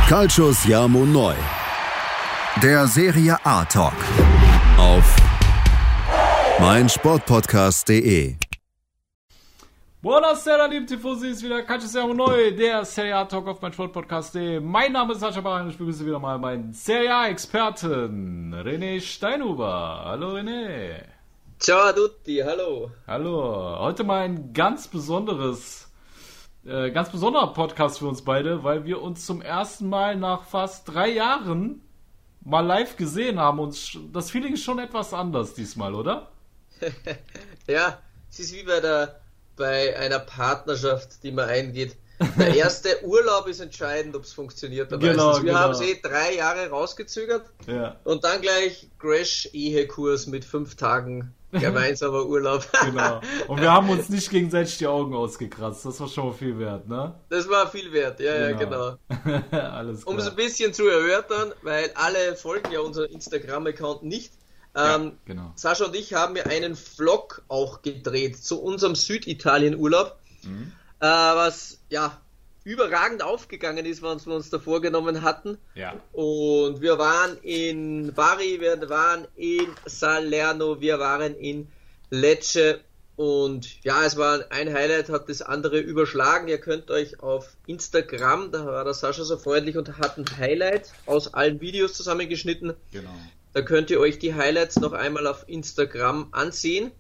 Calcio Siamo Noi. Der Serie A Talk. Auf meinsportpodcast.de. Buonasera, liebe Tifosi, ist wieder Calcio Siamo Noi, der Serie A Talk auf meinsportpodcast.de. Mein Name ist Sascha Baran und ich begrüße wieder mal meinen Serie A-Experten, René Steinhuber. Hallo René. Ciao a tutti, hallo. Hallo, heute mal ein ganz besonderer Podcast für uns beide, weil wir uns zum ersten Mal nach fast 3 Jahren mal live gesehen haben. Und das Feeling ist schon etwas anders diesmal, oder? Ja, es ist wie bei einer Partnerschaft, die man eingeht. Der erste Urlaub ist entscheidend, ob es funktioniert. Genau, wir haben es 3 Jahre rausgezögert, ja. Und dann gleich Crash-Ehekurs mit 5 Tagen gemeinsamer Urlaub. Genau. Und wir haben uns nicht gegenseitig die Augen ausgekratzt. Das war schon mal viel wert, ne? Das war viel wert, ja, genau. Alles klar. Um es ein bisschen zu erörtern, weil alle folgen ja unseren Instagram-Account nicht. Genau. Sascha und ich haben ja einen Vlog auch gedreht zu unserem Süditalien-Urlaub, was ja überragend aufgegangen ist, was wir uns da vorgenommen hatten. Ja. Und wir waren in Bari, wir waren in Salerno, wir waren in Lecce und ja, es war ein Highlight, hat das andere überschlagen. Ihr könnt euch auf Instagram, da war der Sascha so freundlich und hat ein Highlight aus allen Videos zusammengeschnitten. Genau. Da könnt ihr euch die Highlights noch einmal auf Instagram ansehen.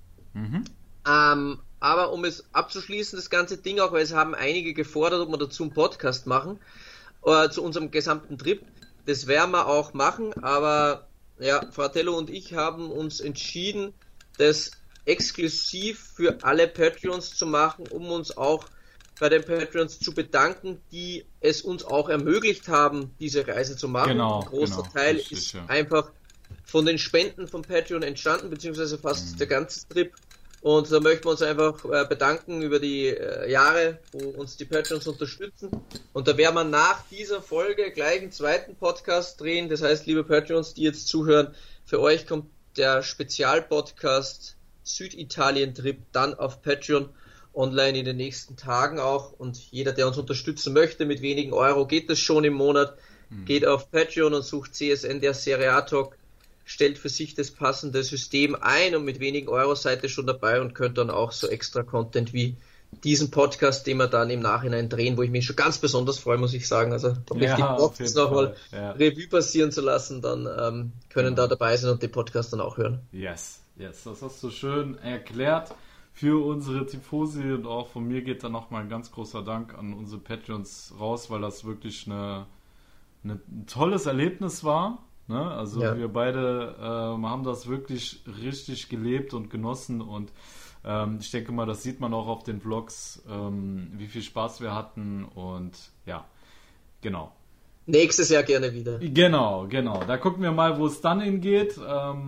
Aber um es abzuschließen, das ganze Ding auch, weil es haben einige gefordert, ob wir dazu einen Podcast machen, zu unserem gesamten Trip. Das werden wir auch machen, aber ja, Fratello und ich haben uns entschieden, das exklusiv für alle Patreons zu machen, um uns auch bei den Patreons zu bedanken, die es uns auch ermöglicht haben, diese Reise zu machen. Genau, ein großer Teil richtig, ist ja. einfach von den Spenden von Patreon entstanden, beziehungsweise fast der ganze Trip. Und da möchten wir uns einfach bedanken über die Jahre, wo uns die Patreons unterstützen. Und da werden wir nach dieser Folge gleich einen zweiten Podcast drehen. Das heißt, liebe Patreons, die jetzt zuhören, für euch kommt der Spezialpodcast Süditalien-Trip dann auf Patreon online in den nächsten Tagen auch. Und jeder, der uns unterstützen möchte, mit wenigen Euro geht es schon im Monat, geht auf Patreon und sucht CSN, der Serie A Talk, stellt für sich das passende System ein und mit wenigen Euro seid ihr schon dabei und könnt dann auch so extra Content wie diesen Podcast, den wir dann im Nachhinein drehen, wo ich mich schon ganz besonders freue, muss ich sagen. Also habe ich die Bock, das nochmal Revue passieren zu lassen, dann können da dabei sein und den Podcast dann auch hören. Yes, das hast du schön erklärt für unsere Tifosi und auch von mir geht dann nochmal ein ganz großer Dank an unsere Patreons raus, weil das wirklich ein tolles Erlebnis war. Ne? Also wir beide haben das wirklich richtig gelebt und genossen und ich denke mal, das sieht man auch auf den Vlogs, wie viel Spaß wir hatten und ja, genau. Nächstes Jahr gerne wieder. Genau. Da gucken wir mal, wo es dann hingeht.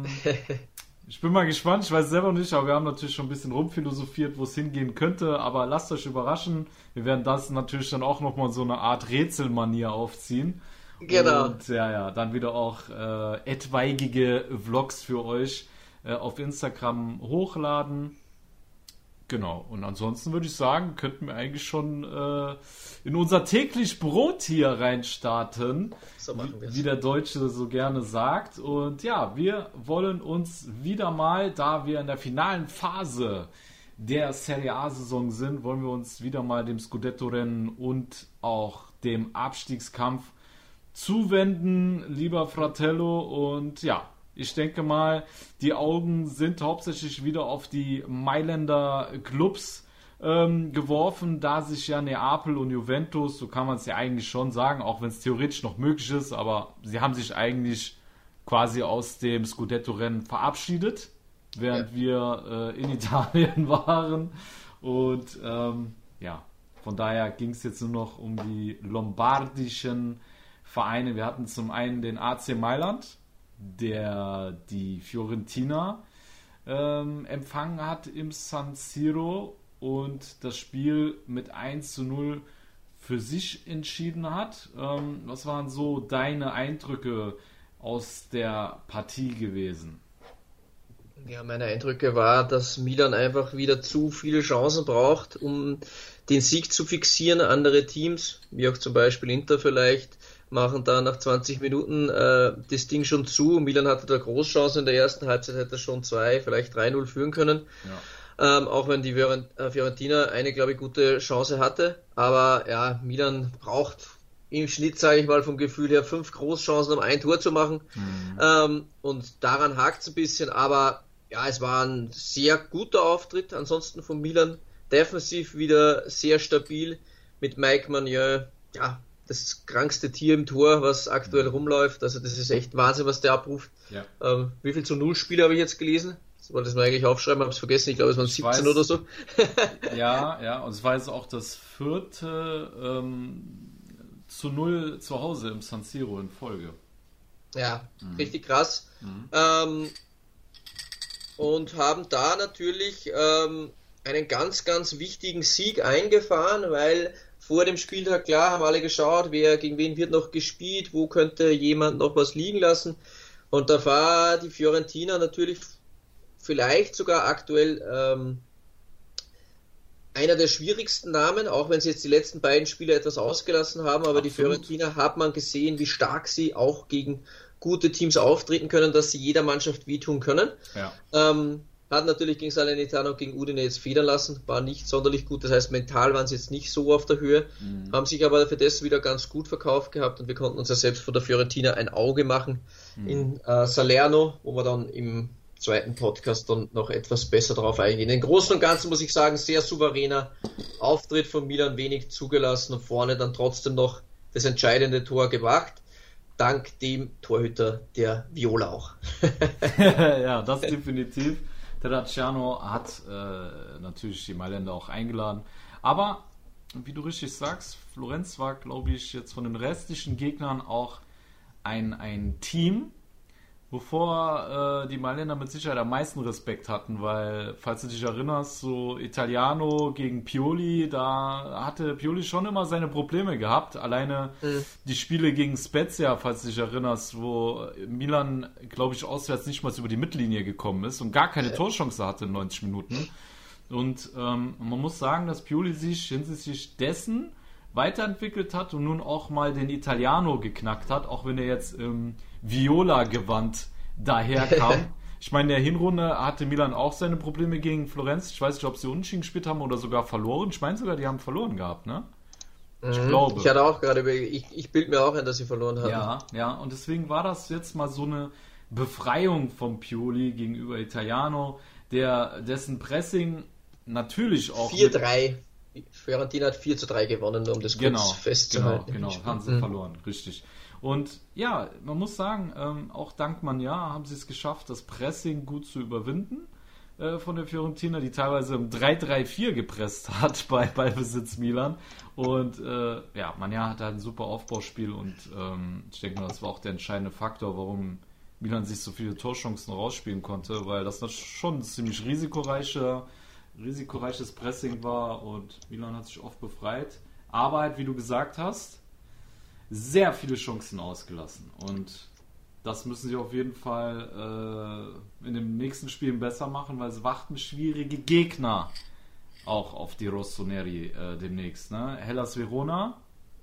Ich bin mal gespannt, ich weiß selber nicht, aber wir haben natürlich schon ein bisschen rumphilosophiert, wo es hingehen könnte, aber lasst euch überraschen. Wir werden das natürlich dann auch nochmal so eine Art Rätselmanier aufziehen. Genau. Und dann wieder auch etwaige Vlogs für euch auf Instagram hochladen. Genau. Und ansonsten würde ich sagen, könnten wir eigentlich schon in unser täglich Brot hier reinstarten, so machen wir's. wie der Deutsche so gerne sagt. Und ja, wir wollen uns wieder mal, da wir in der finalen Phase der Serie A-Saison sind, wollen wir uns wieder mal dem Scudetto-Rennen und auch dem Abstiegskampf zuwenden, lieber Fratello, und ja, ich denke mal, die Augen sind hauptsächlich wieder auf die Mailänder Clubs geworfen, da sich ja Neapel und Juventus, so kann man es ja eigentlich schon sagen, auch wenn es theoretisch noch möglich ist, aber sie haben sich eigentlich quasi aus dem Scudetto-Rennen verabschiedet, während wir in Italien waren und von daher ging es jetzt nur noch um die lombardischen Vereine. Wir hatten zum einen den AC Mailand, der die Fiorentina empfangen hat im San Siro und das Spiel mit 1:0 für sich entschieden hat. Was waren so deine Eindrücke aus der Partie gewesen? Ja, meine Eindrücke war, dass Milan einfach wieder zu viele Chancen braucht, um den Sieg zu fixieren. Andere Teams, wie auch zum Beispiel Inter vielleicht, machen da nach 20 Minuten das Ding schon zu. Milan hatte da Großchancen in der ersten Halbzeit, hätte schon 2, vielleicht 3-0 führen können. Ja. Auch wenn die Fiorentina eine, glaube ich, gute Chance hatte. Aber ja, Milan braucht im Schnitt, sage ich mal, vom Gefühl her 5 Großchancen, um ein Tor zu machen. Und daran hakt es ein bisschen. Aber ja, es war ein sehr guter Auftritt ansonsten von Milan. Defensiv wieder sehr stabil mit Mike Maignan. Ja, das krankste Tier im Tor, was aktuell rumläuft. Also das ist echt Wahnsinn, was der abruft. Ja. Wie viel zu 0 Spiele habe ich jetzt gelesen? Das wollte ich mir eigentlich aufschreiben, habe es vergessen. Ich glaube, es waren 17 oder so. Ja, und es war jetzt auch das 4. zu 0 zu Hause im San Siro in Folge. Ja, richtig krass. Und haben da natürlich einen ganz, ganz wichtigen Sieg eingefahren, weil vor dem Spieltag, klar, haben alle geschaut, gegen wen wird noch gespielt, wo könnte jemand noch was liegen lassen. Und da war die Fiorentina natürlich vielleicht sogar aktuell einer der schwierigsten Namen, auch wenn sie jetzt die letzten beiden Spiele etwas ausgelassen haben, aber Absolut. Die Fiorentina hat man gesehen, wie stark sie auch gegen gute Teams auftreten können, dass sie jeder Mannschaft wehtun können. Ja. Hat natürlich gegen Salernitano und gegen Udine jetzt federn lassen, war nicht sonderlich gut, das heißt mental waren sie jetzt nicht so auf der Höhe, haben sich aber für das wieder ganz gut verkauft gehabt und wir konnten uns ja selbst von der Fiorentina ein Auge machen in Salerno, wo wir dann im zweiten Podcast dann noch etwas besser drauf eingehen. Im Großen und Ganzen muss ich sagen, sehr souveräner Auftritt von Milan, wenig zugelassen und vorne dann trotzdem noch das entscheidende Tor gemacht. Dank dem Torhüter der Viola auch. Ja, das definitiv. Terracciano hat natürlich die Mailänder auch eingeladen. Aber, wie du richtig sagst, Florenz war, glaube ich, jetzt von den restlichen Gegnern auch ein Team, wovor die Mailänder mit Sicherheit am meisten Respekt hatten, weil, falls du dich erinnerst, so Italiano gegen Pioli, da hatte Pioli schon immer seine Probleme gehabt. Alleine die Spiele gegen Spezia, falls du dich erinnerst, wo Milan, glaube ich, auswärts nicht mal über die Mittellinie gekommen ist und gar keine Torchance hatte in 90 Minuten. Und man muss sagen, dass Pioli sich hinsichtlich dessen weiterentwickelt hat und nun auch mal den Italiano geknackt hat, auch wenn er jetzt im Viola-Gewand daherkam. Ich meine, in der Hinrunde hatte Milan auch seine Probleme gegen Florenz. Ich weiß nicht, ob sie unentschieden gespielt haben oder sogar verloren. Ich meine sogar, die haben verloren gehabt, ne? Ich glaube. Ich hatte auch gerade ich bilde mir auch ein, dass sie verloren haben. Ja, und deswegen war das jetzt mal so eine Befreiung vom Pioli gegenüber Italiano, dessen Pressing natürlich auch 4-3. Fiorentina hat 4-3 gewonnen, um das kurz festzuhalten. Genau, haben sie verloren, richtig. Und ja, man muss sagen, auch dank Maignan haben sie es geschafft, das Pressing gut zu überwinden von der Fiorentina, die teilweise im 3-3-4 gepresst hat bei Ballbesitz Milan. Und Maignan hatte ein super Aufbauspiel und ich denke mal, das war auch der entscheidende Faktor, warum Milan sich so viele Torchancen rausspielen konnte, weil das schon ein ziemlich risikoreiches Pressing war und Milan hat sich oft befreit. Aber halt, wie du gesagt hast, sehr viele Chancen ausgelassen. Und das müssen sie auf jeden Fall in den nächsten Spielen besser machen, weil es warten schwierige Gegner auch auf die Rossoneri demnächst. Ne? Hellas Verona,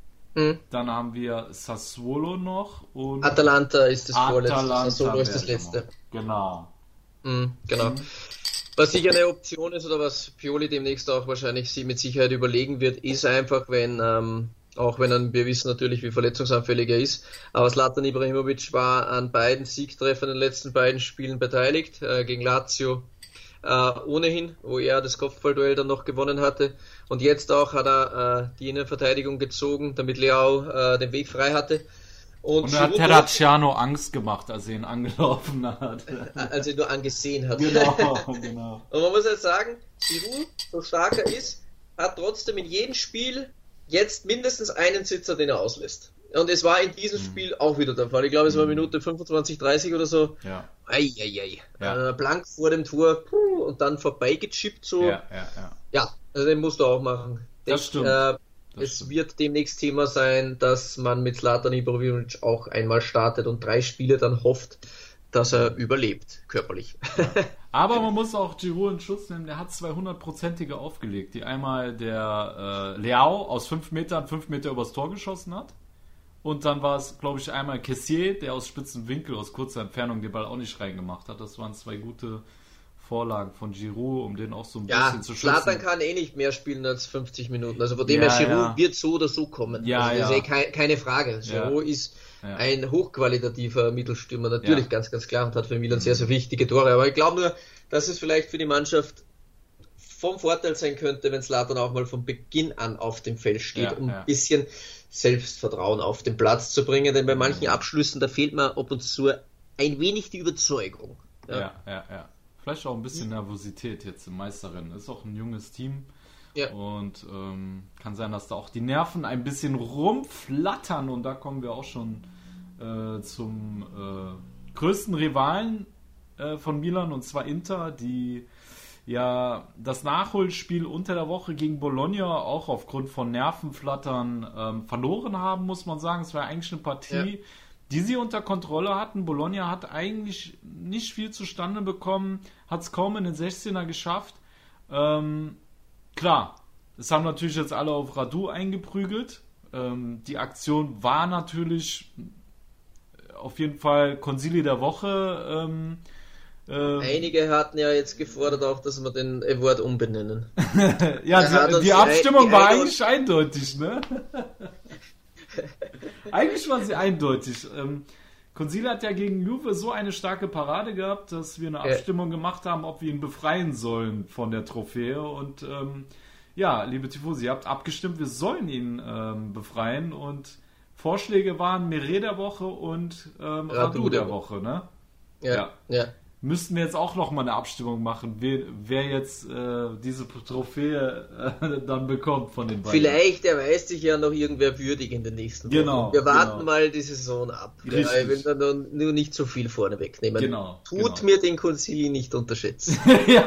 dann haben wir Sassuolo noch und Atalanta ist das vorletzte, Sassuolo ist das letzte. Genau. Genau. Was sicher eine Option ist oder was Pioli demnächst auch wahrscheinlich sie mit Sicherheit überlegen wird, ist einfach, wenn auch wenn wir wissen natürlich, wie verletzungsanfällig er ist, aber Zlatan Ibrahimovic war an beiden Siegtreffern in den letzten beiden Spielen beteiligt, gegen Lazio ohnehin, wo er das Kopfballduell dann noch gewonnen hatte und jetzt auch hat er die Innenverteidigung gezogen, damit Leao den Weg frei hatte. Und er hat Terracciano Angst gemacht, als er ihn angelaufen hat. Als er ihn nur angesehen hat. Genau. Und man muss jetzt sagen, Giroud, so stark er ist, hat trotzdem in jedem Spiel jetzt mindestens einen Sitzer, den er auslässt. Und es war in diesem Spiel auch wieder der Fall. Ich glaube, es war Minute 25, 30 oder so. Ja. Ja. Blank vor dem Tor und dann vorbeigechippt so. Ja, also den musst du auch machen. Das stimmt. Es wird demnächst Thema sein, dass man mit Zlatan Ibrahimovic auch einmal startet und 3 Spiele dann hofft, dass er überlebt, körperlich. Ja. Aber man muss auch Giroud in Schutz nehmen, der hat 200-prozentige aufgelegt, die einmal der Leao aus 5 Metern übers Tor geschossen hat Und dann war es, glaube ich, einmal Kessier, der aus spitzen Winkel, aus kurzer Entfernung den Ball auch nicht reingemacht hat. Das waren 2 gute Vorlagen von Giroud, um den auch so ein bisschen zu schützen. Zlatan kann nicht mehr spielen als 50 Minuten. Also von dem her, Giroud wird so oder so kommen. Ja, also das ist keine Frage. Giroud ist ein hochqualitativer Mittelstürmer, natürlich ganz, ganz klar, und hat für Milan sehr, sehr wichtige Tore. Aber ich glaube nur, dass es vielleicht für die Mannschaft vom Vorteil sein könnte, wenn Zlatan auch mal von Beginn an auf dem Feld steht, um ein bisschen Selbstvertrauen auf den Platz zu bringen. Denn bei manchen Abschlüssen, da fehlt mir ab und zu ein wenig die Überzeugung. Ja. Vielleicht auch ein bisschen Nervosität jetzt im Meisterrennen. Ist auch ein junges Team. Ja. Und kann sein, dass da auch die Nerven ein bisschen rumflattern. Und da kommen wir auch schon zum größten Rivalen von Milan, und zwar Inter, die ja das Nachholspiel unter der Woche gegen Bologna auch aufgrund von Nervenflattern verloren haben, muss man sagen. Es war eigentlich eine Partie, die sie unter Kontrolle hatten. Bologna hat eigentlich nicht viel zustande bekommen, hat es kaum in den 16er geschafft. Klar, es haben natürlich jetzt alle auf Radu eingeprügelt. Die Aktion war natürlich auf jeden Fall Consili der Woche. Einige hatten ja jetzt gefordert auch, dass wir den Award umbenennen. Ja, die Abstimmung war eigentlich eindeutig, ne? Eigentlich war sie eindeutig. Consili hat ja gegen Juve so eine starke Parade gehabt, dass wir eine Abstimmung gemacht haben, ob wir ihn befreien sollen von der Trophäe. Und liebe Tifosi, ihr habt abgestimmt, wir sollen ihn befreien. Und Vorschläge waren Meret der Woche und Radu der Woche, ne? Ja. Müssten wir jetzt auch nochmal eine Abstimmung machen, wer jetzt diese Trophäe dann bekommt von den beiden. Vielleicht erweist sich ja noch irgendwer würdig in den nächsten Wochen. Wir warten mal die Saison ab. Ich will dann nur nicht so viel vorne wegnehmen. Tut mir den Consili nicht unterschätzen.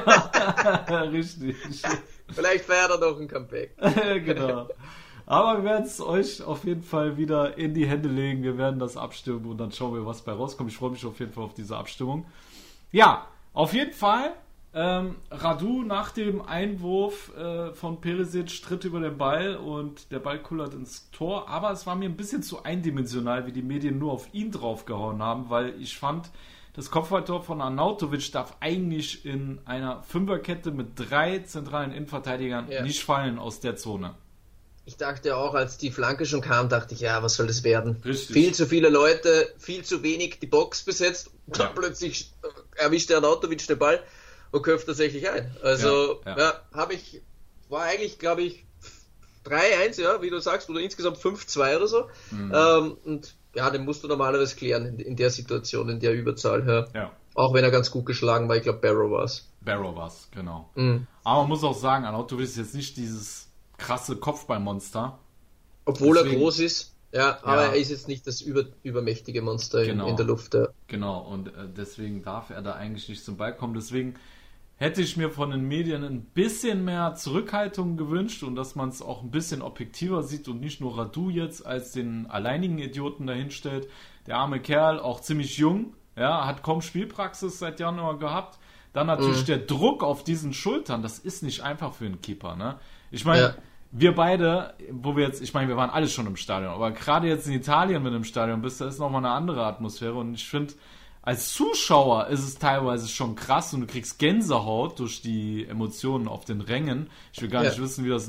Richtig. Vielleicht feiert er noch ein Comeback. Genau. Aber wir werden es euch auf jeden Fall wieder in die Hände legen. Wir werden das abstimmen und dann schauen wir, was bei rauskommt. Ich freue mich auf jeden Fall auf diese Abstimmung. Ja, auf jeden Fall. Radu nach dem Einwurf von Perisic tritt über den Ball und der Ball kullert ins Tor. Aber es war mir ein bisschen zu eindimensional, wie die Medien nur auf ihn draufgehauen haben, weil ich fand, das Kopfballtor von Arnautovic darf eigentlich in einer Fünferkette mit 3 zentralen Innenverteidigern nicht fallen aus der Zone. Ich dachte auch, als die Flanke schon kam, dachte ich, was soll das werden? Richtig. Viel zu viele Leute, viel zu wenig die Box besetzt. Dann plötzlich erwischt der Arnautovic den Ball und köpft tatsächlich ein. Also, war eigentlich, glaube ich, 3-1, wie du sagst, oder insgesamt 5-2 oder so. Und den musst du normalerweise klären in der Situation, in der Überzahl. Auch wenn er ganz gut geschlagen war, ich glaube, Barrow war es, genau. Aber man muss auch sagen, Arnautovic ist jetzt nicht dieses krasse Kopfballmonster. Obwohl er groß ist, aber er ist jetzt nicht das übermächtige Monster in der Luft. Genau, und deswegen darf er da eigentlich nicht zum Ball kommen. Deswegen hätte ich mir von den Medien ein bisschen mehr Zurückhaltung gewünscht und dass man es auch ein bisschen objektiver sieht und nicht nur Radu jetzt als den alleinigen Idioten dahinstellt. Der arme Kerl, auch ziemlich jung, hat kaum Spielpraxis seit Januar gehabt. Dann natürlich der Druck auf diesen Schultern, das ist nicht einfach für einen Keeper, ne? Ich meine, wir beide, wir waren alle schon im Stadion, aber gerade jetzt in Italien, wenn du im Stadion bist, da ist nochmal eine andere Atmosphäre und ich finde, als Zuschauer ist es teilweise schon krass und du kriegst Gänsehaut durch die Emotionen auf den Rängen. Ich will gar nicht wissen, was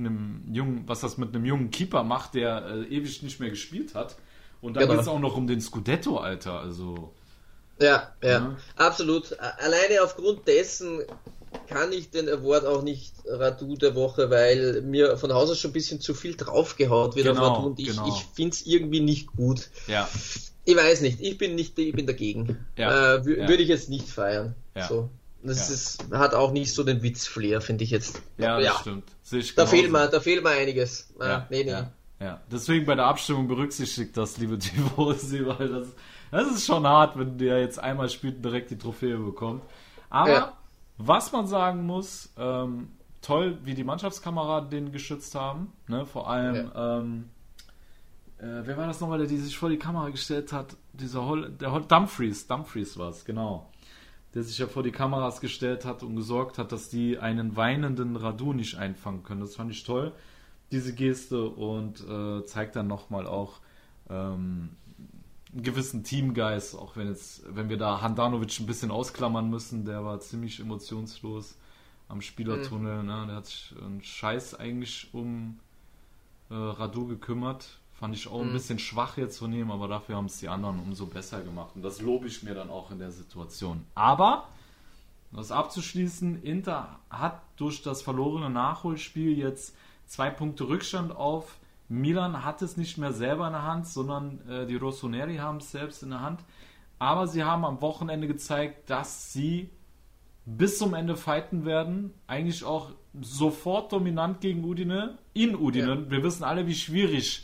das mit einem jungen Keeper macht, der ewig nicht mehr gespielt hat. Und dann geht es auch noch um den Scudetto, Alter, also... Ja, absolut. Alleine aufgrund dessen kann ich den Award auch nicht Radu der Woche, weil mir von Haus aus schon ein bisschen zu viel draufgehaut wird auf Radu und ich finde es irgendwie nicht gut. Ja. Ich weiß nicht, ich bin dagegen. Würde ich jetzt nicht feiern. Ja. So. Das hat auch nicht so den Witzflair, finde ich jetzt. Ja, das stimmt. Da fehlt mir einiges. Nee. Ja. Deswegen bei der Abstimmung berücksichtigt das, liebe Tifosi, weil das ist schon hart, wenn der jetzt einmal spielt und direkt die Trophäe bekommt. Aber was man sagen muss, toll, wie die Mannschaftskameraden den geschützt haben. Ne? Vor allem, wer war das nochmal, der sich vor die Kamera gestellt hat? Der Dumfries war es, genau. Der sich ja vor die Kameras gestellt hat und gesorgt hat, dass die einen weinenden Radu nicht einfangen können. Das fand ich toll, diese Geste, und zeigt dann nochmal auch, einen gewissen Teamgeist, auch wenn wir da Handanovic ein bisschen ausklammern müssen, der war ziemlich emotionslos am Spielertunnel, ne? Der hat sich einen Scheiß eigentlich um Radu gekümmert. Fand ich auch ein bisschen schwach jetzt zu nehmen, aber dafür haben es die anderen umso besser gemacht. Und das lobe ich mir dann auch in der Situation. Aber, um das abzuschließen, Inter hat durch das verlorene Nachholspiel jetzt 2 Punkte Rückstand auf Milan, hat es nicht mehr selber in der Hand, sondern die Rossoneri haben es selbst in der Hand. Aber sie haben am Wochenende gezeigt, dass sie bis zum Ende fighten werden. Eigentlich auch sofort dominant gegen Udine. In Udine. Ja. Wir wissen alle, wie schwierig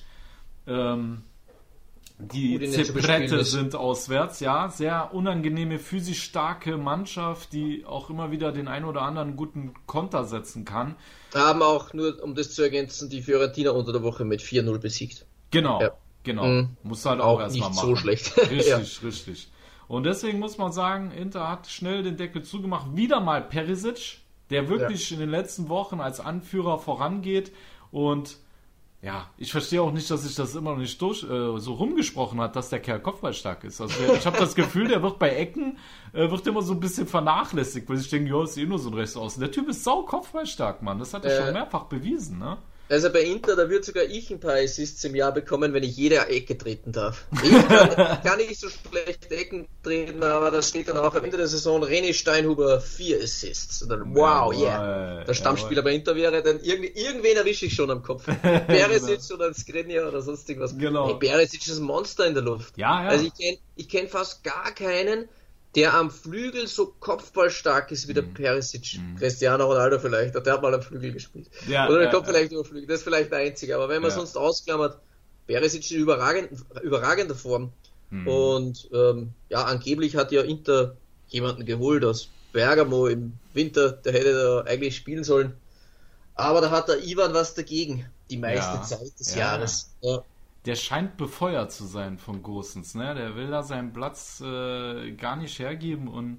die Zebrette sind auswärts. Ja, sehr unangenehme, physisch starke Mannschaft, die auch immer wieder den einen oder anderen guten Konter setzen kann. Haben auch, nur um das zu ergänzen, die Fiorentina unter der Woche mit 4-0 besiegt. Genau, ja. Genau. Muss halt auch erstmal machen. Nicht so schlecht. Richtig. Und deswegen muss man sagen, Inter hat schnell den Deckel zugemacht. Wieder mal Perisic, der wirklich in den letzten Wochen als Anführer vorangeht. Und ja, ich verstehe auch nicht, dass sich das immer noch nicht so rumgesprochen hat, dass der Kerl kopfballstark ist. Also ich habe das Gefühl, der wird bei Ecken wird immer so ein bisschen vernachlässigt, weil ich denke, ja, ist nur so ein Rechtsaußen. Der Typ ist sau kopfballstark, Mann. Das hat er schon mehrfach bewiesen, ne? Also bei Inter, da wird sogar ich ein paar Assists im Jahr bekommen, wenn ich jede Ecke treten darf. Ich kann nicht so schlecht Ecken treten, aber da steht dann auch am Ende der Saison René Steinhuber 4 Assists. Und dann, wow, yeah. Der Stammspieler bei Inter wäre, dann irgendwen erwische ich schon am Kopf. Perisic oder Skriniar oder sonst irgendwas. Genau. Hey, Perisic ist ein Monster in der Luft. Ja. Also ich kenn fast gar keinen, der am Flügel so kopfballstark ist wie der Perisic. Cristiano Ronaldo vielleicht, der hat mal am Flügel gespielt. Ja, oder der kommt vielleicht über Flügel, das ist vielleicht der einzige. Aber wenn man sonst ausklammert, Perisic in überragender Form. Und angeblich hat ja Inter jemanden geholt aus Bergamo im Winter, der hätte da eigentlich spielen sollen. Aber da hat der Ivan was dagegen, die meiste Zeit des Jahres. Ja. Der scheint befeuert zu sein von Gosens, ne? Der will da seinen Platz gar nicht hergeben und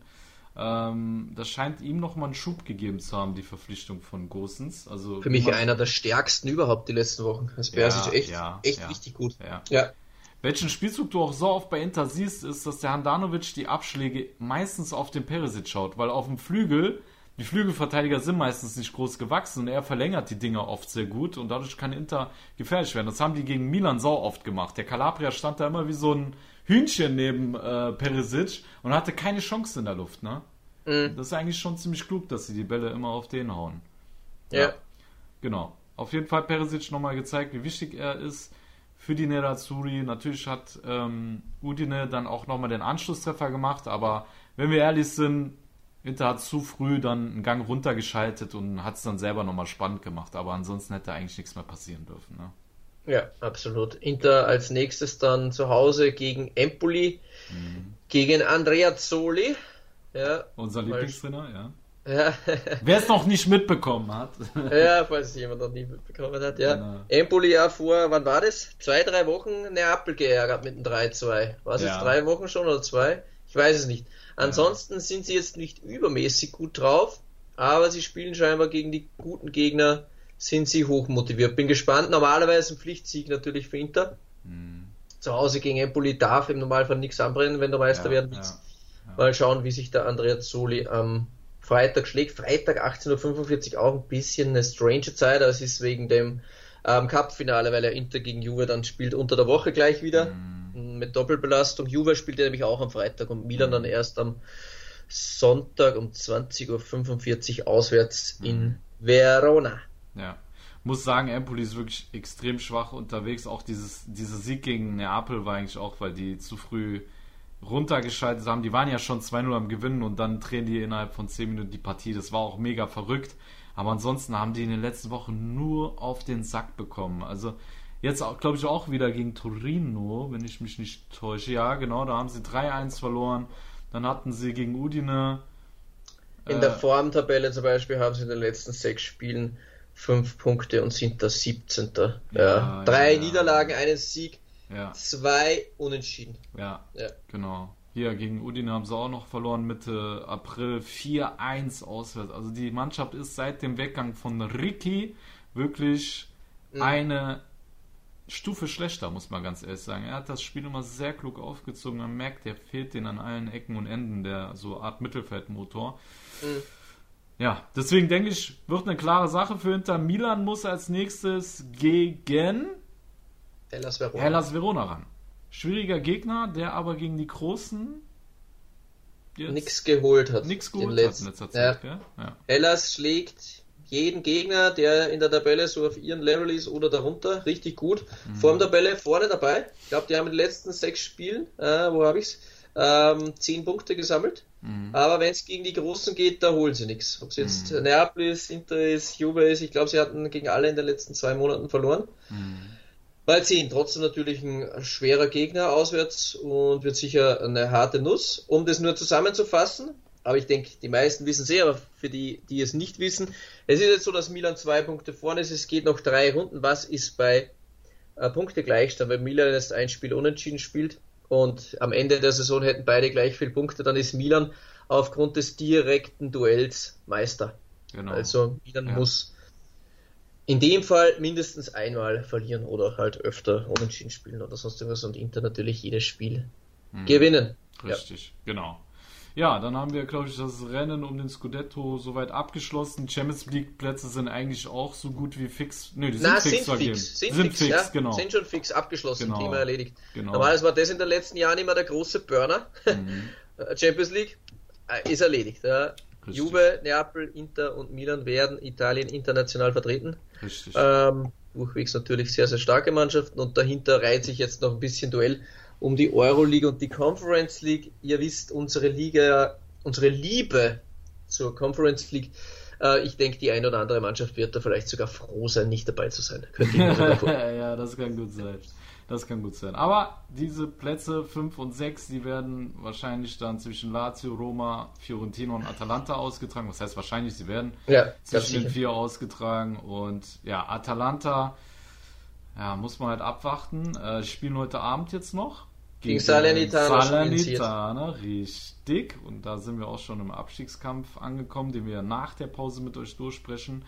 das scheint ihm nochmal einen Schub gegeben zu haben, die Verpflichtung von Gosens. Also für mich einer der stärksten überhaupt die letzten Wochen. Das wäre echt richtig gut. Ja. Welchen Spielzug du auch so oft bei Inter siehst, ist, dass der Handanovic die Abschläge meistens auf den Perisic schaut, weil auf dem Flügel die Flügelverteidiger sind meistens nicht groß gewachsen und er verlängert die Dinger oft sehr gut und dadurch kann Inter gefährlich werden. Das haben die gegen Milan sau oft gemacht. Der Calabria stand da immer wie so ein Hühnchen neben Perisic und hatte keine Chance in der Luft. Ne? Das ist eigentlich schon ziemlich klug, dass sie die Bälle immer auf den hauen. Ja. Genau. Auf jeden Fall Perisic nochmal gezeigt, wie wichtig er ist für die Nerazzurri. Natürlich hat Udine dann auch nochmal den Anschlusstreffer gemacht, aber wenn wir ehrlich sind, Inter hat zu früh dann einen Gang runtergeschaltet und hat es dann selber nochmal spannend gemacht, aber ansonsten hätte eigentlich nichts mehr passieren dürfen. Ne? Ja, absolut. Inter als nächstes dann zu Hause gegen Empoli, gegen Andreazzoli. Ja, unser Lieblingstrainer, ja. Wer es noch nicht mitbekommen hat. Ja, falls es jemand noch nie mitbekommen hat, ja. Genau. Empoli ja vor, wann war das? 2-3 Wochen Neapel geärgert mit dem 3-2. War es jetzt 3 Wochen schon oder 2? Ich weiß es nicht. Ansonsten sind sie jetzt nicht übermäßig gut drauf, aber sie spielen scheinbar gegen die guten Gegner, sind sie hochmotiviert. Bin gespannt, normalerweise ein Pflichtsieg natürlich für Inter. Zu Hause gegen Empoli darf im Normalfall nichts anbrennen, wenn du Meister werden willst. Mal schauen, wie sich der Andreazzoli am Freitag schlägt. Freitag 18.45 Uhr auch ein bisschen eine strange Zeit, das ist wegen dem Cup-Finale, weil er Inter gegen Juve dann spielt unter der Woche gleich wieder. Mit Doppelbelastung. Juve spielt ja nämlich auch am Freitag und Milan dann erst am Sonntag um 20.45 Uhr auswärts in Verona. Ja, muss sagen, Empoli ist wirklich extrem schwach unterwegs. Auch dieser Sieg gegen Neapel war eigentlich auch, weil die zu früh runtergeschaltet haben. Die waren ja schon 2-0 am Gewinnen und dann drehen die innerhalb von 10 Minuten die Partie. Das war auch mega verrückt. Aber ansonsten haben die in den letzten Wochen nur auf den Sack bekommen. Also jetzt, glaube ich, auch wieder gegen Torino, wenn ich mich nicht täusche. Ja, genau, da haben sie 3-1 verloren. Dann hatten sie gegen Udine... In der Formtabelle zum Beispiel haben sie in den letzten 6 Spielen 5 Punkte und sind da 17. Ja, 3 Niederlagen, einen Sieg, 2 Unentschieden. Ja, genau. Hier gegen Udine haben sie auch noch verloren, Mitte April 4-1 auswärts. Also die Mannschaft ist seit dem Weggang von Ricky wirklich eine Stufe schlechter, muss man ganz ehrlich sagen. Er hat das Spiel immer sehr klug aufgezogen. Man merkt, der fehlt den an allen Ecken und Enden, der so Art Mittelfeldmotor. Ja, deswegen denke ich, wird eine klare Sache für Inter. Milan muss als nächstes gegen Hellas Verona. Hellas Verona ran. Schwieriger Gegner, der aber gegen die Großen nichts geholt hat. Nichts geholt hat in letzter Zeit, gell? Ja. Hellas schlägt jeden Gegner, der in der Tabelle so auf ihren Level ist oder darunter, richtig gut. Vor der Tabelle vorne dabei. Ich glaube, die haben in den letzten 6 Spielen, 10 Punkte gesammelt. Aber wenn es gegen die Großen geht, da holen sie nichts. Ob es jetzt Neapel ist, Inter ist, Juve ist, ich glaube, sie hatten gegen alle in den letzten 2 Monaten verloren. Mal sehen, trotzdem natürlich ein schwerer Gegner auswärts und wird sicher eine harte Nuss. Um das nur zusammenzufassen, aber ich denke, die meisten wissen es aber für die, die es nicht wissen, es ist jetzt so, dass Milan 2 Punkte vorne ist, es geht noch 3 Runden. Was ist bei Punktegleichstand, weil Milan jetzt ein Spiel unentschieden spielt und am Ende der Saison hätten beide gleich viele Punkte, dann ist Milan aufgrund des direkten Duells Meister. Genau. Also Milan muss in dem Fall mindestens einmal verlieren oder halt öfter unentschieden spielen oder sonst irgendwas und Inter natürlich jedes Spiel gewinnen. Richtig, genau. Ja, dann haben wir, glaube ich, das Rennen um den Scudetto soweit abgeschlossen. Champions League Plätze sind eigentlich auch so gut wie fix. Ne, die sind fix vergeben. Sind fix, ja. Genau. Sind schon fix abgeschlossen, Genau. Thema erledigt. Genau. Normalerweise war das in den letzten Jahren immer der große Burner. Champions League ist erledigt. Ja. Juve, Neapel, Inter und Milan werden Italien international vertreten. Richtig. Durchwegs natürlich sehr, sehr starke Mannschaften und dahinter reiht sich jetzt noch ein bisschen Duell um die Euroleague und die Conference League. Ihr wisst, unsere Liebe zur Conference League. Ich denke, die ein oder andere Mannschaft wird da vielleicht sogar froh sein, nicht dabei zu sein. Könnte ich mir sogar vorstellen. Ja, das kann gut sein. Aber diese Plätze 5 und 6, die werden wahrscheinlich dann zwischen Lazio, Roma, Fiorentina und Atalanta ausgetragen. Was heißt wahrscheinlich, sie werden zwischen den 4 ausgetragen. Und ja, Atalanta, ja, muss man halt abwarten. Die spielen heute Abend jetzt noch. Gegen Salernitana. Salernitana, richtig. Und da sind wir auch schon im Abstiegskampf angekommen, den wir nach der Pause mit euch durchsprechen.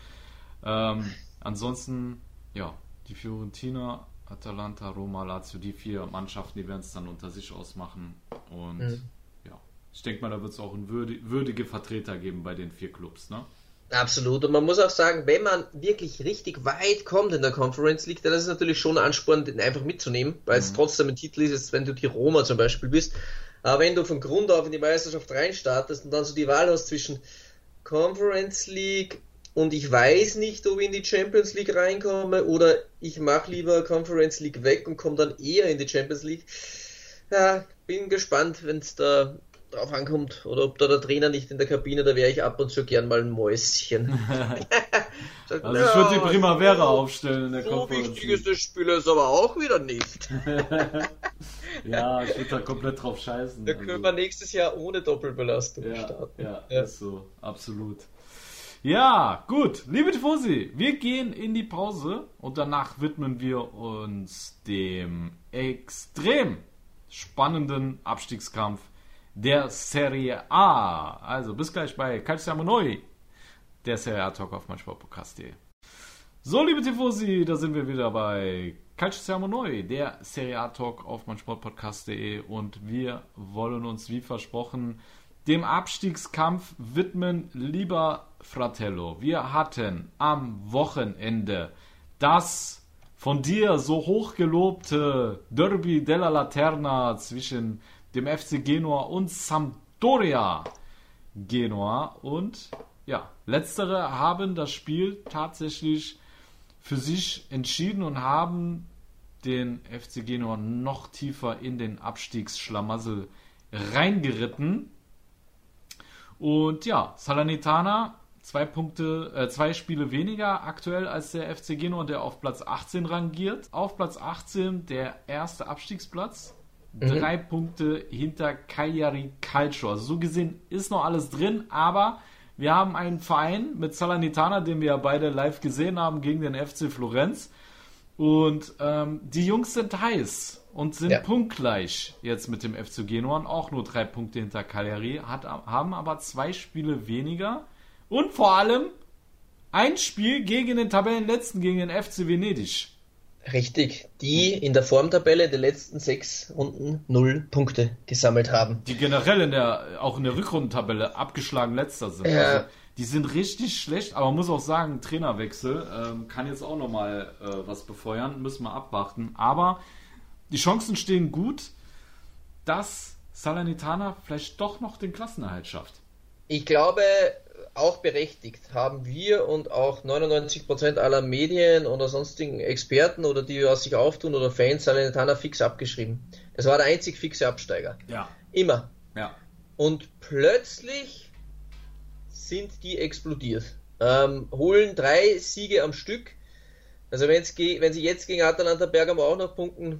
Ansonsten, ja, die Fiorentina, Atalanta, Roma, Lazio, die 4 Mannschaften, die werden es dann unter sich ausmachen. Und ja, ich denke mal, da wird es auch würdige Vertreter geben bei den 4 Clubs, ne? Absolut. Und man muss auch sagen, wenn man wirklich richtig weit kommt in der Conference League, dann ist es natürlich schon ein Ansporn, den einfach mitzunehmen, weil es trotzdem ein Titel ist, jetzt, wenn du die Roma zum Beispiel bist. Aber wenn du von Grund auf in die Meisterschaft reinstartest und dann so die Wahl hast zwischen Conference League und ich weiß nicht, ob ich in die Champions League reinkomme oder ich mache lieber Conference League weg und komme dann eher in die Champions League. Ja, bin gespannt, wenn es da drauf ankommt oder ob da der Trainer nicht in der Kabine, da wäre ich ab und zu gern mal ein Mäuschen. Also ich würde die Primavera aufstellen in der Conference. So wichtig ist das Spiel ist aber auch wieder nicht. Ja, ich würde da komplett drauf scheißen. Da können wir nächstes Jahr ohne Doppelbelastung starten. Ja, ist so, absolut. Ja, gut, liebe Tifosi, wir gehen in die Pause und danach widmen wir uns dem extrem spannenden Abstiegskampf der Serie A. Also bis gleich bei Calcio Siamo Noi, der Serie A Talk auf meinsportpodcast.de. So, liebe Tifosi, da sind wir wieder bei Calcio Siamo Noi, der Serie A Talk auf meinsportpodcast.de und wir wollen uns wie versprochen dem Abstiegskampf widmen, lieber Fratello. Wir hatten am Wochenende das von dir so hochgelobte Derby della Laterna zwischen dem FC Genua und Sampdoria Genua. Und ja, letztere haben das Spiel tatsächlich für sich entschieden und haben den FC Genua noch tiefer in den Abstiegsschlamassel reingeritten. Und ja, Salernitana 2 Spiele weniger aktuell als der FC Genua, der auf Platz 18 rangiert. Auf Platz 18 der erste Abstiegsplatz. 3 Punkte hinter Cagliari Calcio. Also so gesehen ist noch alles drin, aber wir haben einen Verein mit Salernitana, den wir ja beide live gesehen haben, gegen den FC Florenz. Und die Jungs sind heiß und sind punktgleich jetzt mit dem FC Genua. Und auch nur 3 Punkte hinter Cagliari, haben aber 2 Spiele weniger. Und vor allem ein Spiel gegen den Tabellenletzten, gegen den FC Venedig. Richtig, die in der Formtabelle der letzten 6 Runden 0 Punkte gesammelt haben. Die generell auch in der Rückrundentabelle abgeschlagen letzter sind. Ja. Also, die sind richtig schlecht, aber man muss auch sagen, Trainerwechsel kann jetzt auch nochmal was befeuern, müssen wir abwarten. Aber die Chancen stehen gut, dass Salernitana vielleicht doch noch den Klassenerhalt schafft. Ich glaube, auch berechtigt haben wir und auch 99% aller Medien oder sonstigen Experten oder die was sich auftun oder Fans Salernitana fix abgeschrieben. Es war der einzig fixe Absteiger. Ja. Immer. Ja. Und plötzlich sind die explodiert. Holen 3 Siege am Stück. Also wenn sie jetzt gegen Atalanta Bergamo auch noch punkten,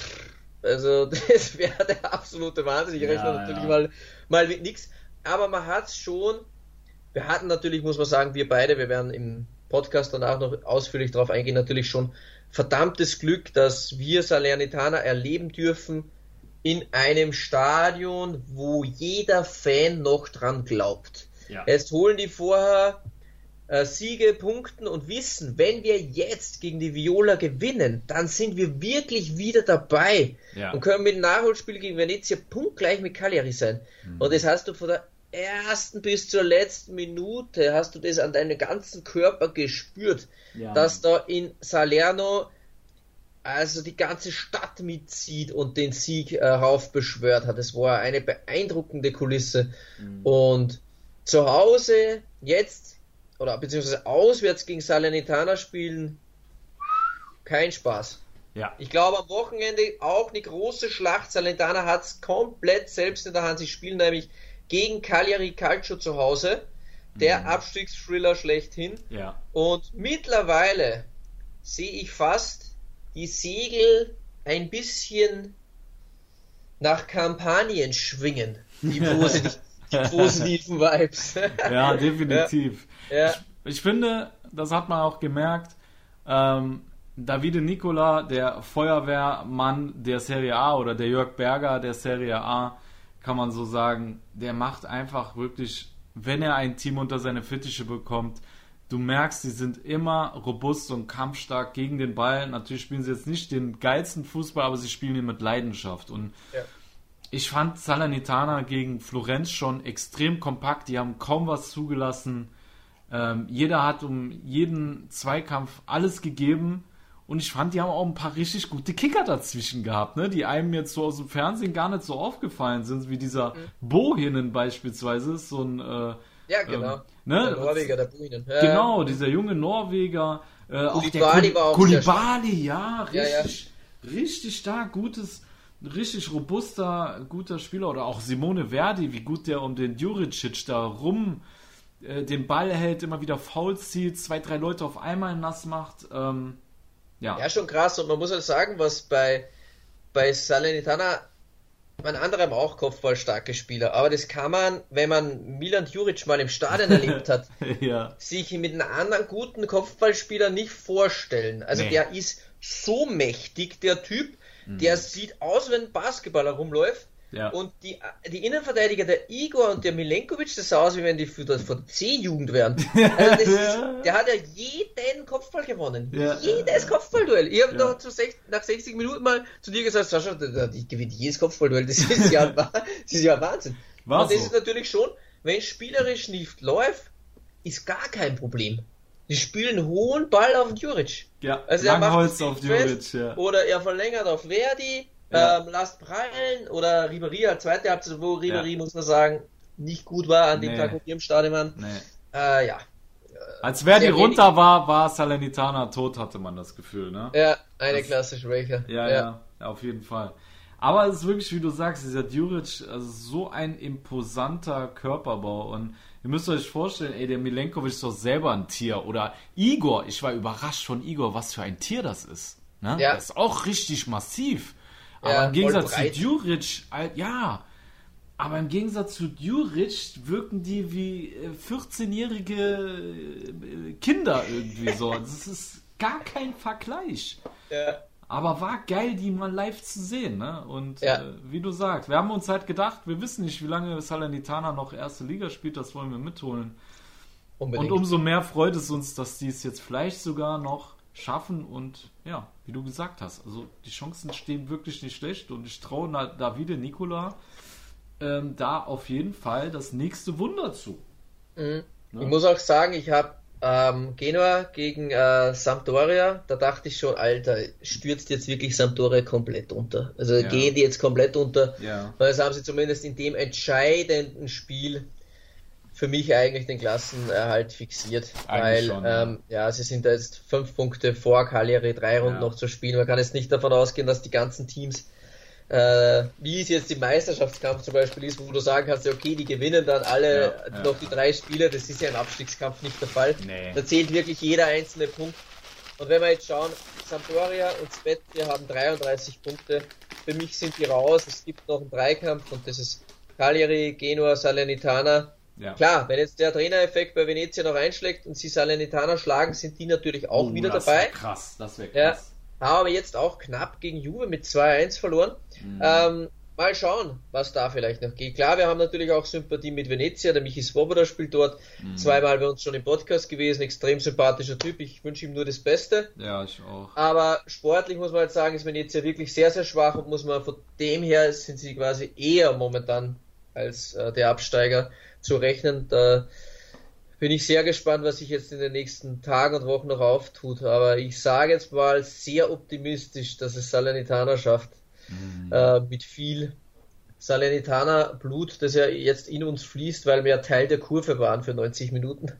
also das wäre der absolute Wahnsinn. Ich rechne natürlich mal mit nichts. Aber man hat es schon. Wir hatten natürlich, muss man sagen, wir beide, wir werden im Podcast danach noch ausführlich darauf eingehen, natürlich schon verdammtes Glück, dass wir Salernitana erleben dürfen in einem Stadion, wo jeder Fan noch dran glaubt. Ja. Jetzt holen die vorher Siege, punkten und wissen, wenn wir jetzt gegen die Viola gewinnen, dann sind wir wirklich wieder dabei und können mit dem Nachholspiel gegen Venezia punktgleich mit Cagliari sein. Und das hast du von der ersten bis zur letzten Minute hast du das an deinem ganzen Körper gespürt, dass da in Salerno also die ganze Stadt mitzieht und den Sieg raufbeschwört hat. Es war eine beeindruckende Kulisse. Und zu Hause jetzt, oder beziehungsweise auswärts gegen Salernitana spielen, kein Spaß. Ja. Ich glaube am Wochenende auch eine große Schlacht. Salernitana hat es komplett selbst in der Hand. Sie spielen nämlich gegen Cagliari Calcio zu Hause, der Abstiegsthriller schlechthin. Ja. Und mittlerweile sehe ich fast die Segel ein bisschen nach Kampanien schwingen. Die positiven Vibes. Ja, definitiv. Ja. Ich finde, das hat man auch gemerkt, Davide Nicola, der Feuerwehrmann der Serie A oder der Jörg Berger der Serie A, kann man so sagen, der macht einfach wirklich, wenn er ein Team unter seine Fittiche bekommt, du merkst, sie sind immer robust und kampfstark gegen den Ball. Natürlich spielen sie jetzt nicht den geilsten Fußball, aber sie spielen ihn mit Leidenschaft. Und ich fand Salernitana gegen Florenz schon extrem kompakt. Die haben kaum was zugelassen. Jeder hat um jeden Zweikampf alles gegeben. Und ich fand, die haben auch ein paar richtig gute Kicker dazwischen gehabt, ne? Die einem jetzt so aus dem Fernsehen gar nicht so aufgefallen sind, wie dieser Bohinen beispielsweise. So ein ja, genau. Ne? Der Norweger, der Bohinen. Ja. Genau, dieser junge Norweger. Auch der Koulibaly, ja, richtig stark, richtig robuster, guter Spieler. Oder auch Simone Verdi, wie gut der um den Juricic da rum den Ball hält, immer wieder Fouls zieht, 2, 3 Leute auf einmal nass macht. Ja, schon krass. Und man muss halt sagen, was bei Salernitana, man andere haben auch kopfballstarke Spieler, aber das kann man, wenn man Milan Djuric mal im Stadion erlebt hat, sich mit einem anderen guten Kopfballspieler nicht vorstellen. Also der ist so mächtig, der Typ, der sieht aus, wenn ein Basketballer rumläuft. Ja. Und die Innenverteidiger, der Igor und der Milenkovic, das sah aus, wie wenn die von der C-Jugend wären. Also der hat ja jeden Kopfball gewonnen. Ja. Jedes Kopfballduell. Ich habe noch nach 60 Minuten mal zu dir gesagt, Sascha, ich gewinne jedes Kopfballduell. Das ist ja Wahnsinn. Und das ist natürlich schon, wenn spielerisch nicht läuft, ist gar kein Problem. Die spielen hohen Ball auf Djuric. Ja, also er macht auf Djuric, oder er verlängert auf Verdi. Lasst prallen oder Ribéry als zweite Halbzeit, wo Ribéry, muss man sagen, nicht gut war an dem Tag, wo wir im Stadion waren. Als Verdi runter war Salernitana tot, hatte man das Gefühl, ne? Ja, eine Klasse schwächer. Ja, auf jeden Fall. Aber es ist wirklich, wie du sagst, dieser Djuric, also so ein imposanter Körperbau. Und ihr müsst euch vorstellen, der Milenkovic ist doch selber ein Tier. Oder Igor, ich war überrascht von Igor, was für ein Tier das ist. Ne? Ja. Das ist auch richtig massiv. Aber im Gegensatz zu Djuric, aber im Gegensatz zu Djuric wirken die wie 14-jährige Kinder irgendwie so. Das ist gar kein Vergleich. Ja. Aber war geil, die mal live zu sehen, ne? Und wie du sagst, wir haben uns halt gedacht, wir wissen nicht, wie lange Salernitana noch erste Liga spielt, das wollen wir mitholen. Unbedingt. Und umso mehr freut es uns, dass die es jetzt vielleicht sogar noch schaffen und ja, wie du gesagt hast, also die Chancen stehen wirklich nicht schlecht und ich traue Davide Nicola da auf jeden Fall das nächste Wunder zu. Mhm. Ja. Ich muss auch sagen, ich habe Genua gegen Sampdoria, da dachte ich schon, Alter, stürzt jetzt wirklich Sampdoria komplett unter. Also gehen die jetzt komplett unter, weil das haben sie zumindest in dem entscheidenden Spiel für mich eigentlich den Klassenerhalt fixiert. Eigentlich weil schon, sie sind da jetzt 5 Punkte vor Cagliari, 3 Runden noch zu spielen. Man kann jetzt nicht davon ausgehen, dass die ganzen Teams wie es jetzt im Meisterschaftskampf zum Beispiel ist, wo du sagen kannst, okay, die gewinnen dann alle noch die 3 Spiele, das ist ja im Abstiegskampf nicht der Fall. Nee. Da zählt wirklich jeder einzelne Punkt. Und wenn wir jetzt schauen, Sampdoria und Spezia haben 33 Punkte. Für mich sind die raus. Es gibt noch einen Dreikampf und das ist Cagliari, Genua, Salernitana. Ja. Klar, wenn jetzt der Trainereffekt bei Venezia noch einschlägt und sie Salernitana schlagen, sind die natürlich auch wieder dabei. Das wäre krass. Aber jetzt auch knapp gegen Juve mit 2-1 verloren. Mal schauen, was da vielleicht noch geht. Klar, wir haben natürlich auch Sympathie mit Venezia. Der Michi Svoboda spielt dort. 2-mal bei uns schon im Podcast gewesen. Extrem sympathischer Typ. Ich wünsche ihm nur das Beste. Ja, ich auch. Aber sportlich muss man jetzt sagen, ist Venezia wirklich sehr, sehr schwach und muss man von dem her sind sie quasi eher momentan als der Absteiger zu rechnen. Da bin ich sehr gespannt, was sich jetzt in den nächsten Tagen und Wochen noch auftut. Aber ich sage jetzt mal sehr optimistisch, dass es Salernitana schafft. Mit viel Salernitana Blut, das ja jetzt in uns fließt, weil wir ja Teil der Kurve waren für 90 Minuten.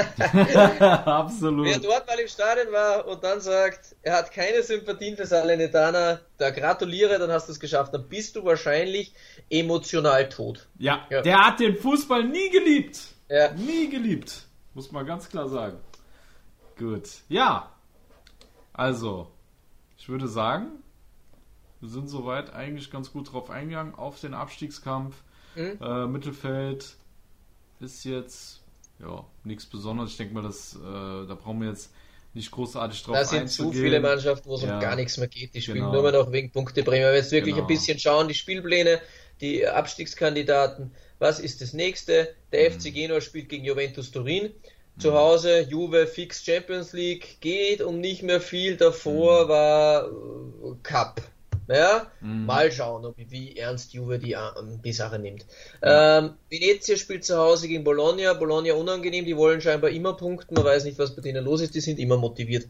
Absolut. Wer dort mal im Stadion war und dann sagt, er hat keine Sympathien für Salernitana, da gratuliere, dann hast du es geschafft. Dann bist du wahrscheinlich emotional tot. Ja, der hat den Fußball nie geliebt. Ja. Nie geliebt. Muss man ganz klar sagen. Gut. Ja. Also, ich würde sagen, wir sind soweit eigentlich ganz gut drauf eingegangen auf den Abstiegskampf. Mittelfeld ist jetzt nichts Besonderes. Ich denke mal, da brauchen wir jetzt nicht großartig drauf einzugehen. Da sind zu viele Mannschaften, wo es um gar nichts mehr geht. Die spielen nur mehr noch wegen Punkteprämie. Wenn wir jetzt wirklich ein bisschen schauen, die Spielpläne, die Abstiegskandidaten, was ist das nächste? Der FC Genua spielt gegen Juventus Turin. Zu Hause, Juve fix Champions League, geht und nicht mehr viel. Davor war Cup. Ja, mal schauen, wie ernst Juve die Sache nimmt. Venezia spielt zu Hause gegen Bologna. Bologna unangenehm, die wollen scheinbar immer punkten. Man weiß nicht, was bei denen los ist, die sind immer motiviert.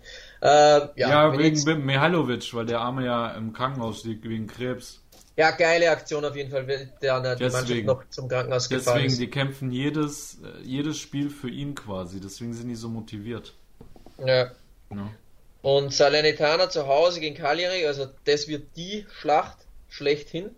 Wegen Mihailovic, weil der Arme ja im Krankenhaus liegt wegen Krebs. Ja, geile Aktion auf jeden Fall, der die Mannschaft noch zum Krankenhaus gefahren ist. Deswegen, die kämpfen jedes Spiel für ihn quasi, deswegen sind die so motiviert. Ja. Und Salernitana zu Hause gegen Cagliari, also das wird die Schlacht schlechthin.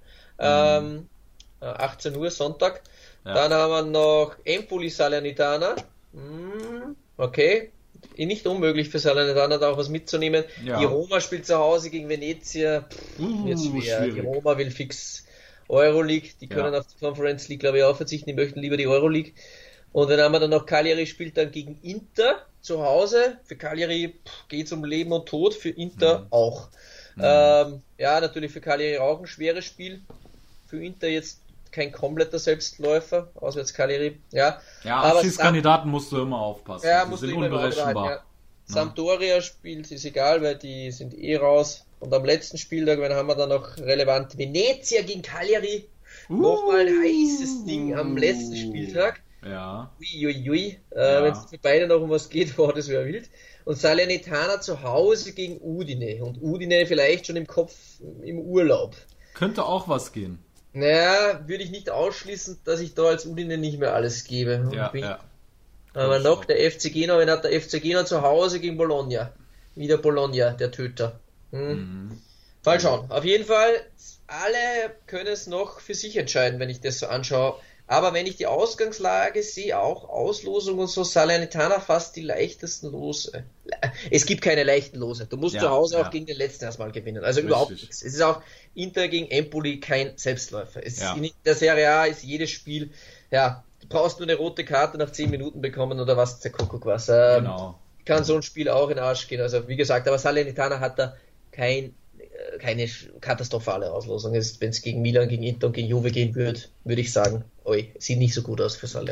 18 Uhr Sonntag. Ja. Dann haben wir noch Empoli Salernitana. Okay. Nicht unmöglich für Salernitana da auch was mitzunehmen. Ja. Die Roma spielt zu Hause gegen Venezia. Wird schwer. Schwierig. Die Roma will fix Euroleague. Die können auf die Conference League, glaube ich, auch verzichten. Die möchten lieber die Euroleague. Und dann haben wir dann noch Cagliari spielt dann gegen Inter zu Hause. Für Cagliari geht es um Leben und Tod, für Inter auch. Natürlich für Cagliari auch ein schweres Spiel. Für Inter jetzt kein kompletter Selbstläufer, auswärts Cagliari. Ja, Abschiedskandidaten musst du immer aufpassen. Ja, musst du immer berechenbar. Sampdoria spielt, ist egal, weil die sind raus. Und am letzten Spieltag, wenn haben wir dann noch relevant Venezia gegen Cagliari. Nochmal ein heißes Ding am letzten Spieltag. Ja. Wenn es für beide noch um was geht, das wäre wild. Und Salernitana zu Hause gegen Udine. Und Udine vielleicht schon im Kopf im Urlaub. Könnte auch was gehen. Naja, würde ich nicht ausschließen, dass ich da als Udine nicht mehr alles gebe. Aber noch der FC Genua, wenn hat der FC Genua zu Hause gegen Bologna. Wieder Bologna, der Töter. Mal schauen. Auf jeden Fall, alle können es noch für sich entscheiden, wenn ich das so anschaue. Aber wenn ich die Ausgangslage sehe, auch Auslosung und so, Salernitana fast die leichtesten Lose. Es gibt keine leichten Lose. Du musst zu Hause auch gegen den letzten erstmal gewinnen. Also überhaupt nichts. Es ist auch Inter gegen Empoli kein Selbstläufer. In der Serie A ist jedes Spiel, du brauchst nur eine rote Karte nach 10 Minuten bekommen oder was, der Kuckuck was. Kann so ein Spiel auch in den Arsch gehen. Also wie gesagt, aber Salernitana hat da keine katastrophale Auslosung. Wenn es gegen Milan, gegen Inter und gegen Juve gehen würde, würde ich sagen, sieht nicht so gut aus für Salerno.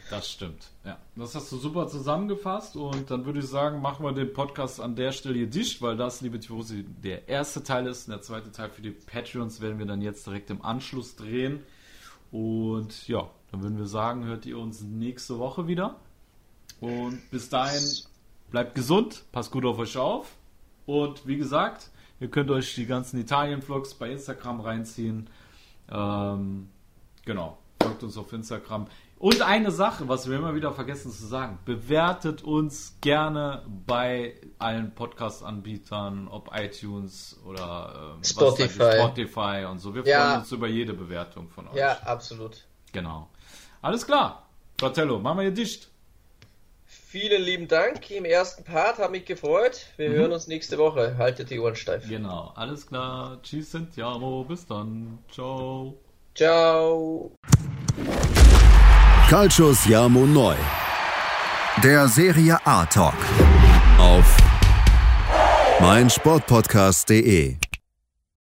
Das stimmt, ja. Das hast du super zusammengefasst und dann würde ich sagen, machen wir den Podcast an der Stelle hier dicht, weil das, liebe Tifosi, der erste Teil ist und der zweite Teil für die Patreons werden wir dann jetzt direkt im Anschluss drehen. Und ja, dann würden wir sagen, hört ihr uns nächste Woche wieder. Und bis dahin, bleibt gesund, passt gut auf euch auf. Und wie gesagt, ihr könnt euch die ganzen Italien-Vlogs bei Instagram reinziehen. Genau, folgt uns auf Instagram. Und eine Sache, was wir immer wieder vergessen zu sagen, bewertet uns gerne bei allen Podcast-Anbietern, ob iTunes oder Spotify und so. Wir freuen uns über jede Bewertung von euch. Ja, absolut. Genau. Alles klar. Fratello, machen wir hier dicht. Vielen lieben Dank im ersten Part, hat mich gefreut. Wir hören uns nächste Woche. Haltet die Ohren steif. Genau, alles klar. Ci sentiamo. Bis dann. Ciao. Ciao. Calcio Siamo Neu. Der Serie A Talk. Auf meinsportpodcast.de